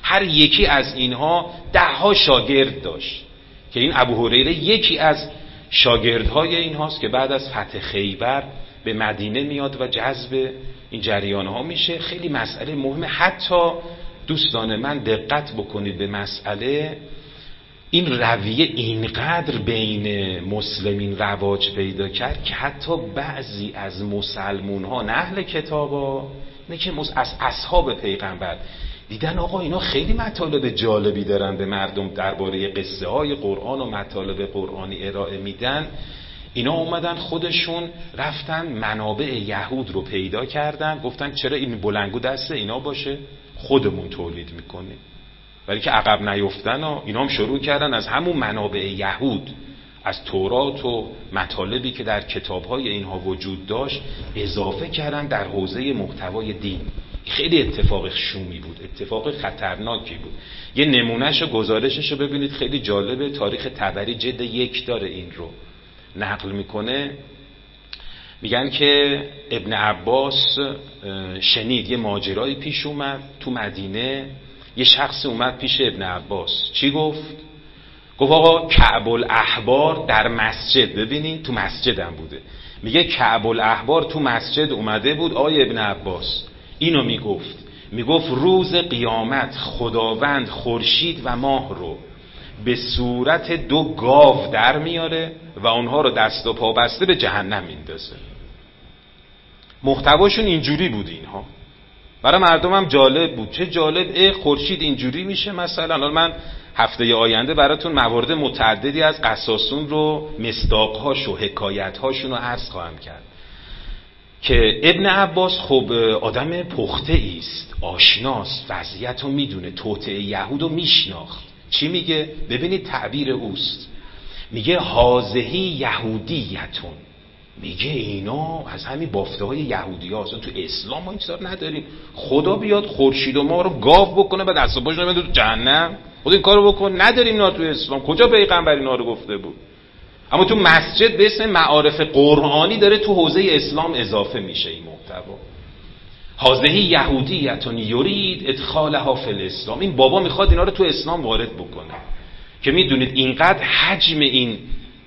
هر یکی از اینها 10 شاگرد داشت که این ابو هریره یکی از شاگردهای اینهاست که بعد از فتح خیبر به مدینه میاد و جذب این جریان ها میشه. خیلی مسئله مهمه. حتی دوستان من دقت بکنید به مسئله، این رویه اینقدر بین مسلمین رواج پیدا کرد که حتی بعضی از مسلمون ها، نه اهل کتابا، نه که از اصحاب پیغمبر دیدن آقا اینا خیلی مطالب جالبی دارن به مردم درباره قصه های قرآن و مطالب قرآنی ارائه میدن، اینا اومدن خودشون رفتن منابع یهود رو پیدا کردن، گفتن چرا این بلنگو دست اینا باشه، خودمون تولید میکنیم. ولی که عقب نیفتن و اینا هم شروع کردن از همون منابع یهود، از تورات و مطالبی که در کتابهای اینها وجود داشت اضافه کردن در حوزه محتوای دین. خیلی اتفاق شومی بود، اتفاق خطرناکی بود. یه نمونهش و گزارشش رو ببینید، خیلی جالبه. تاریخ طبری جلد 1 داره این رو نقل میکنه. میگن که ابن عباس شنید یه ماجرایی پیش اومد تو مدینه. یه شخص اومد پیش ابن عباس، چی گفت؟ گفت آقا کعب الاحبار در مسجد، ببینید تو مسجد هم بوده، میگه کعب الاحبار تو مسجد اومده بود آقای ابن عباس، اینو میگفت روز قیامت خداوند خورشید و ماه رو به صورت 2 گاو در میاره و اونها رو دست و پا بسته به جهنم میندازه. محتواشون اینجوری بود. اینها برای مردم هم جالب بود. چه جالب، خورشید اینجوری میشه. مثلا من هفته آینده براتون موارد متعددی از قصاصون رو، مصداقهاش و حکایتهاشون رو عرض خواهم کرد که ابن عباس خب آدم پخته است، آشناست، وضعیت رو میدونه، توطئه یهود رو میشناخت. چی میگه؟ ببینید تعبیر اوست، میگه هازهی یهودیتون، میگه اینا از همین بافته های یهودی ها. تو اسلام ما این چیزا نداریم. خدا بیاد خورشید و ما رو گاو بکنه بعد دست و پاش نمیده تو جهنم، خود این کارو بکن. نداریم اینا تو اسلام. کجا پیغمبر اینا رو گفته بود؟ اما تو مسجد به اسم معارف قرآنی داره تو حوزه اسلام اضافه میشه این محتوا. هازهی یهودیتون یرید ادخالها فی الاسلام. این بابا میخواد اینا رو تو اسلام وارد بکنه که میدونید اینقدر حجم این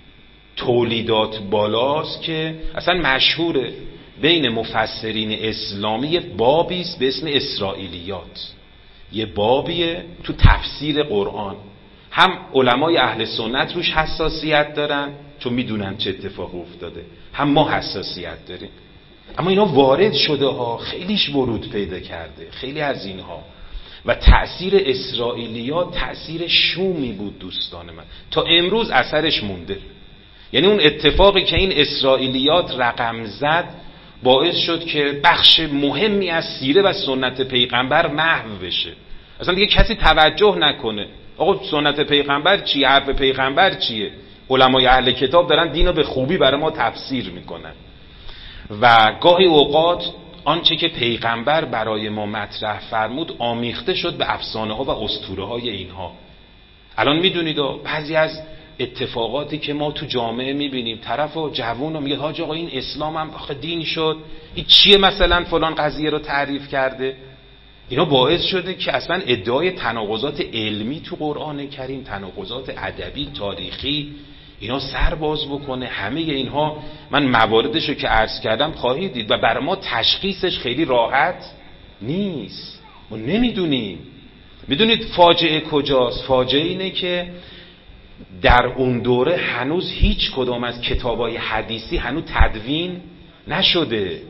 تولیدات بالاست که اصلا مشهوره بین مفسرین اسلامی بابی است به اسم اسرائیلیات. یه بابیه تو تفسیر قرآن، هم علمای اهل سنت روش حساسیت دارن چون میدونن چه اتفاق افتاده، هم ما حساسیت داریم. اما اینا وارد شده ها، خیلیش ورود پیدا کرده، خیلی از اینها. و تأثیر اسرائیلیات تأثیر شومی بود دوستان من، تا امروز اثرش مونده. یعنی اون اتفاقی که این اسرائیلیات رقم زد باعث شد که بخش مهمی از سیره و سنت پیغمبر محو بشه، اصلا دیگه کسی توجه نکنه. آقا سنت پیغمبر چیه؟ حرف پیغمبر چیه؟ علمای اهل کتاب دارن دینو به خوبی برای ما تفسیر میکنن و گاهی اوقات آنچه که پیغمبر برای ما مطرح فرمود آمیخته شد به افسانه ها و اسطوره های اینها. الان میدونید بعضی از اتفاقاتی که ما تو جامعه میبینیم، طرف و جوون رو میگه حاج آقا این اسلام هم آخه دین شد، این چیه مثلا فلان قضیه رو تعریف کرده. اینا باعث شده که اصلا ادعای تناقضات علمی تو قرآن کریم، تناقضات ادبی، تاریخی، اینا سر باز بکنه. همه اینها من مواردشو که عرض کردم خواهید دید و برای ما تشخیصش خیلی راحت نیست. ما نمیدونیم. میدونید فاجعه کجاست؟ فاجعه اینه که در اون دوره هنوز هیچ کدام از کتابای حدیثی هنوز تدوین نشده.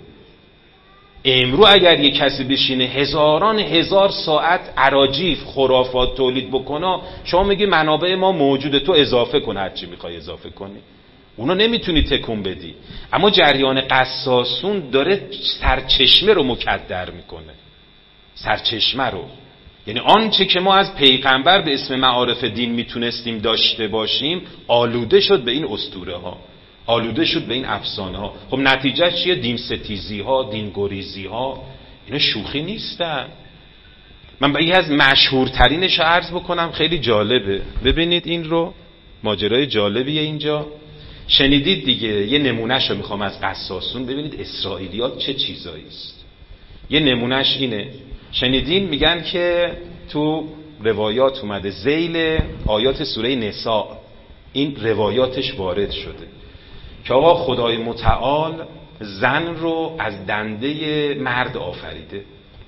امرو اگر یک کسی بشینه هزاران هزار ساعت اراجیف خرافات تولید بکنه، شما میگی منابع ما موجوده، تو اضافه کن، هرچی میخوای اضافه کنی، اونا نمیتونی تکون بدی. اما جریان قصاصون داره سرچشمه رو مکدر میکنه، سرچشمه رو. یعنی آنچه که ما از پیغمبر به اسم معارف دین میتونستیم داشته باشیم آلوده شد به این اسطوره ها، آلوده شد به این افسانه ها. خب نتیجه چیه؟ دین ستیزی ها، دین گریزی ها. اینا شوخی نیستن. من یکی از مشهورترینش عرض بکنم، خیلی جالبه. ببینید این رو، ماجرای جالبیه اینجا. شنیدید دیگه، یه نمونهش رو میخوام از قصاصون. ببینید اسرائیلیات چه چیزایی است. یه نمونهش اینه، شنیدین میگن که تو روایات اومده، ذیل آیات سوره نساء این روایاتش وارد شده که آقا خدای متعال زن رو از دنده مرد آفریده.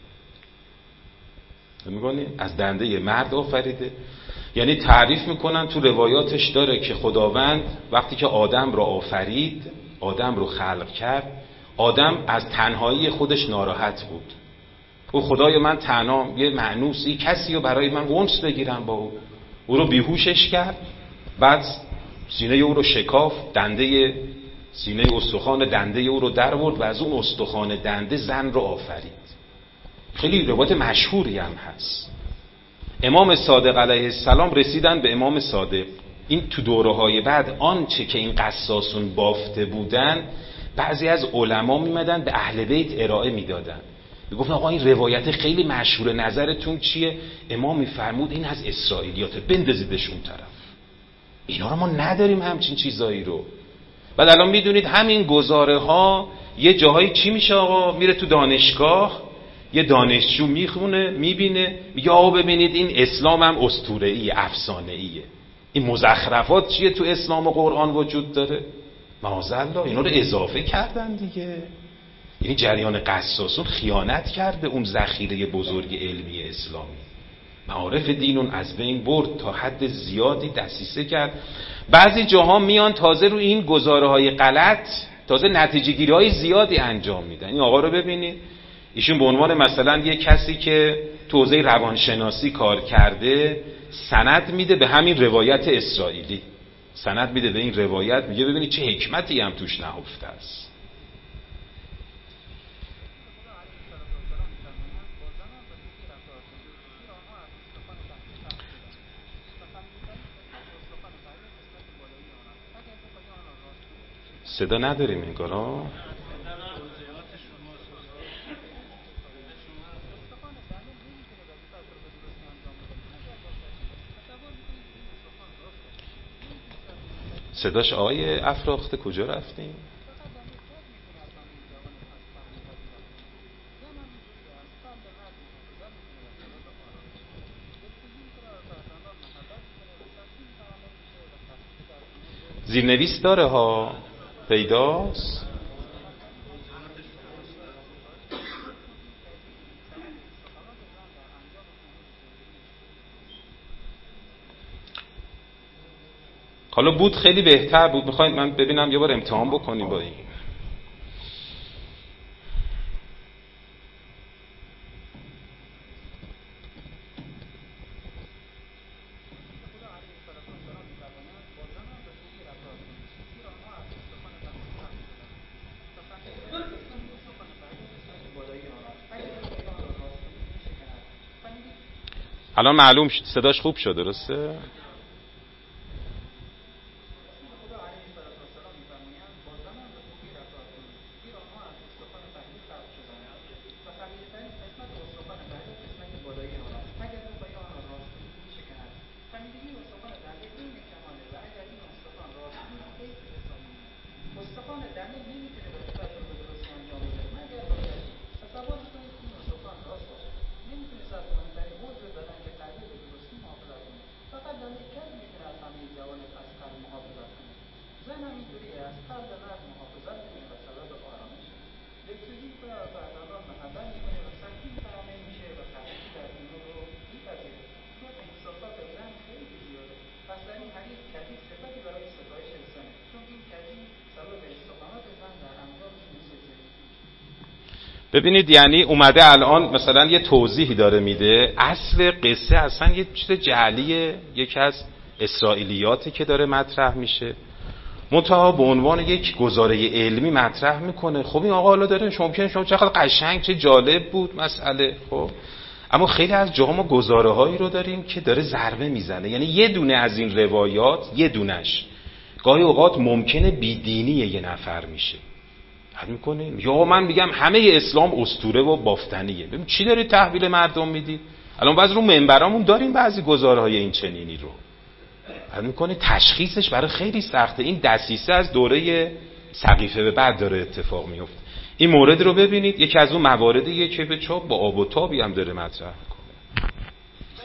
میگونی از دنده مرد آفریده، یعنی تعریف میکنن تو روایاتش داره که خداوند وقتی که آدم رو آفرید، آدم رو خلق کرد، آدم از تنهایی خودش ناراحت بود. او خدای من تنهام، یه مأنوسی کسی رو برای من اونس بگیرم با او رو بیهوشش کرد، بعد سینه او رو شکافت، دنده سینه استخوان دنده او رو در آورد و از اون استخوان دنده زن رو آفرید. خیلی روایت مشهوری هم هست. امام صادق علیه السلام رسیدن به امام صادق، این تو دوره‌های بعد آنچه که این قصاصون بافته بودن بعضی از علما میمدن به اهل بیت ارائه میدادن، میگفتن آقا این روایت خیلی مشهور، نظرتون چیه؟ امام میفرمود این از اسرائیلیاته، بندازیدش اون طرف، اینا رو ما نداریم همچین چیزایی رو. بعد الان میدونید همین گزاره ها یه جاهایی چی میشه آقا؟ میره تو دانشگاه، یه دانشجو میخونه میبینه، میگه آقا ببینید این اسلام هم اسطوره‌ای، افسانه‌ایه، این مزخرفات چیه تو اسلام و قرآن وجود داره؟ معاذالله اینا رو اضافه کردن دیگه. یعنی جریان قصاصون خیانت کرده اون ذخیره بزرگ علمی اسلامی، معارف دینون از بین برد، تا حد زیادی دسیسه کرد. بعضی جاها میان تازه رو این گزاره های غلط تازه نتیجه گیری های زیادی انجام میدن. این آقا رو ببینید، ایشون به عنوان مثلا یه کسی که تو حوزه روانشناسی کار کرده سند میده به همین روایت اسرائیلی، سند میده به این روایت، میگه ببینید چه حکمتی هم توش نهفته است. صدا نداریم انگارا. صداش آقای افراخته کجا رفتیم؟ زیرنویس داره ها، پیداست. حالا بود خیلی بهتر بود، میخواید من ببینم یه بار امتحان بکنیم با این. الان معلوم شد صداش خوب شد، درسته؟ ببینید یعنی اومده الان مثلا یه توضیحی داره میده، اصل قصه اصلا یه چیز جعلیه، یکی از اسرائیلیاتی که داره مطرح میشه، منتها به عنوان یک گزاره علمی مطرح میکنه. خب این آقا حالا داره ممکنه شما چقدر قشنگ چه جالب بود مسئله، خب اما خیلی از جاها ما گزاره هایی رو داریم که داره ضربه میزنه. یعنی یه دونه از این روایات، یه دونش گاهی اوقات ممکنه بیدینی یه نفر میشه میکنه، یا من میگم همه اسلام اسطوره و بافتنیه. ببین چی دارید تحویل مردم میدید؟ الان بعضی رو منبرامون داریم بعضی گزارهای این چنینی رو میکنه، تشخیصش برای خیلی سخته. این دسیسه از دوره سقیفه به بعد داره اتفاق میفته. این مورد رو ببینید، یکی از اون مواردیه که به چاپ با آب و تابی هم داره مطرح میکنه.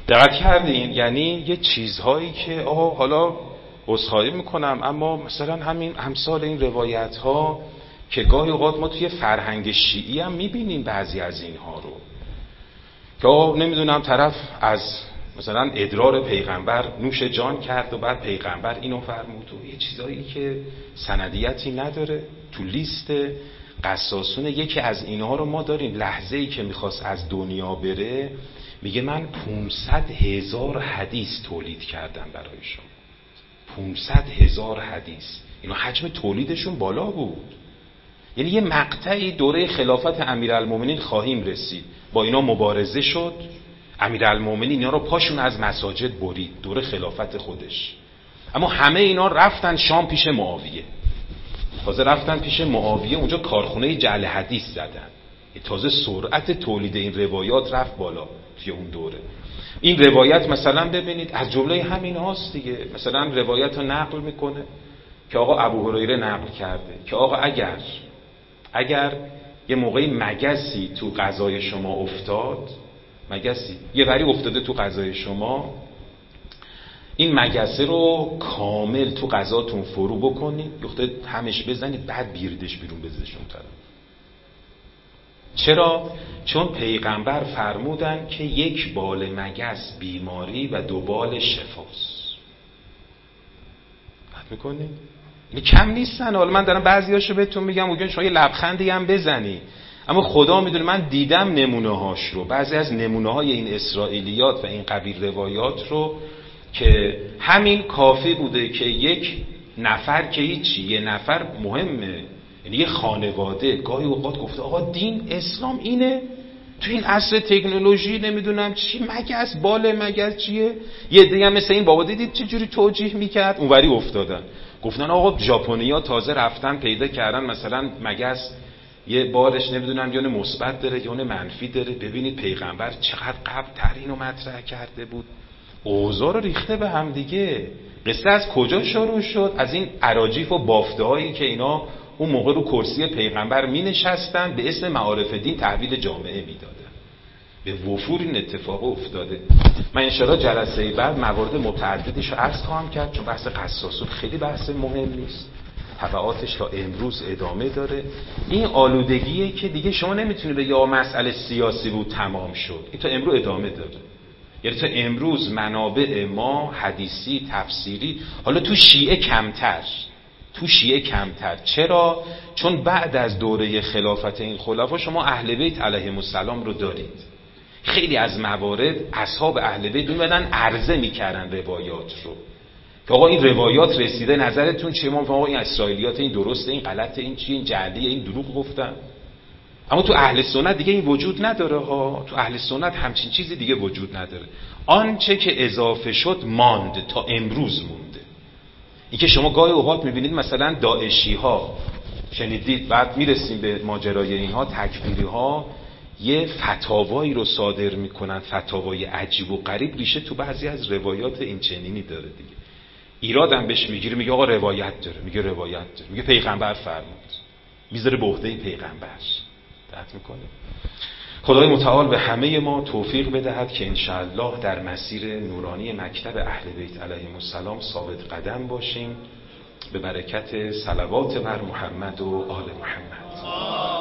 دقت کردین؟ یعنی یه چیزهایی که حالا عذرخواهی میکنم، اما مثلا همین امثال این روایت ها که گاهی اوقات ما توی فرهنگ شیعی هم میبینیم بعضی از اینها رو، که نمیدونم طرف از مثلا ادرار پیغمبر نوش جان کرد و بعد پیغمبر اینو فرمود و یه چیزایی که سندیتی نداره. تو لیست قصاصون یکی از اینها رو ما داریم، لحظه‌ای که میخواست از دنیا بره میگه من 500,000 حدیث تولید کردم برای شما. 500,000 حدیث، اینا حجم تولیدشون بالا بود. یعنی یه مقطعی دوره خلافت امیرالمومنین خواهیم رسید، با اینا مبارزه شد، امیرالمومنین اینا رو پاشون از مساجد برید دوره خلافت خودش. اما همه اینا رفتن شام پیش معاویه، تازه رفتن پیش معاویه اونجا کارخونه جعل حدیث زدن، تازه سرعت تولید این روایات رفت بالا توی اون دوره. این روایت مثلا ببینید از جمله همین هاست دیگه. مثلا روایت رو نقل میکنه که آقا ابو هریره نقل کرده که آقا اگر یه موقعی مگسی تو غذای شما افتاد، مگسی یه وری افتاده تو غذای شما، این مگسه رو کامل تو غذاتون فرو بکنید، یخته همش بزنید، بعد بیردش بیرون بزنشون طرف. چرا؟ چون پیغمبر فرمودن که 1 بال مگس بیماری و 2 بال شفاست. فهم میکنید؟ این کم نیستن. حالا من دارم بعضیاشو بهتون میگم، ممکن شما یه لبخندی هم بزنی، اما خدا میدونه من دیدم نمونه هاش رو، بعضی از نمونه های این اسرائیلیات و این قبیل روایات رو، که همین کافی بوده که یک نفر که هیچی، یه نفر مهمه، یعنی یه خانواده گاهی اوقات گفته آقا دین اسلام اینه، تو این عصر تکنولوژی نمیدونم چی مگس، بال مگس چیه. یه دیگه هم مثل این بابا دیدید چه جوری توجیه میکرد، اونوری افتادن گفتن آقا ژاپنیا تازه رفتن پیدا کردن مثلا مگس یه بارش نمیدونم یا مثبت داره یا منفی داره. ببینید پیغمبر چقدر قبل‌تر اینو مطرح کرده بود. اوضاع رو ریخته به هم دیگه. قصه از کجا شروع شد؟ از این اراجیف و بافته‌هایی که اینا اون موقع رو کرسی پیغمبر می نشستن، به اسم معارف دین تحویل جامعه می دادن. به وفور این اتفاق افتاده. من انشاءالله جلسه بعد موارد متعددش رو عرض خواهم کرد، چون بحث قصاصون خیلی بحث مهم نیست، تبعاتش تا امروز ادامه داره. این آلودگیه که دیگه شما نمیتونی به یا مسئله سیاسی بود تمام شد، این تا امروز ادامه داره. یعنی تا امروز منابع ما حدیثی تفسیری، حالا تو شیعه کمتر. چرا؟ چون بعد از دوره خلافت این خلفا شما اهل بیت علیهم السلام رو دارید. خیلی از موارد اصحاب اهل بیت میمدن عرضه میکردن روایات رو که آقا این روایات رسیده نظرتون چیه؟ ما آقا این اسرائیلیات این درسته، این غلطه، این چیه، این جعلیه، این دروغ گفتن. اما تو اهل سنت دیگه این وجود نداره ها. تو اهل سنت همچین چیزی دیگه وجود نداره. آنچه که اضافه شد ماند، تا امروز مونده. این که شما گاهی اوقات میبینید مثلا داعشی ها، شنیدید، بعد میرسیم به ماجرای اینها، تکفیری ها یه فتاوایی رو صادر میکنن، فتاوای عجیب و غریب، ریشه تو بعضی از روایات این چنینی داره دیگه. ایرادم بهش میگیره، میگه آقا روایت داره، میگه پیغمبر فرمود، میذاره به عهده پیغمبر. دقت میکنه. خدای متعال به همه ما توفیق بدهد که انشاءالله در مسیر نورانی مکتب اهل بیت علیهم السلام ثابت قدم باشیم، به برکت صلوات بر محمد و آل محمد.